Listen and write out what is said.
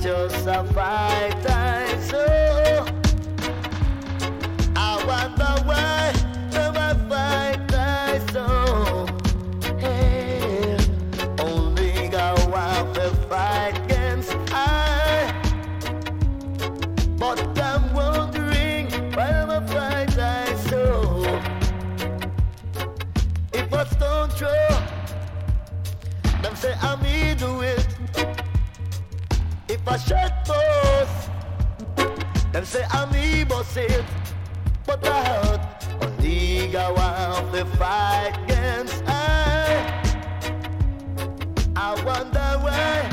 just a fight I so. I wonder why never fight I so. Hey, only God want to fight against I. But I'm wondering why never fight I so. If a stone throw, them say I me do it. If I shot boss, them say I me boss it. But I heard only God want to fight against I wonder why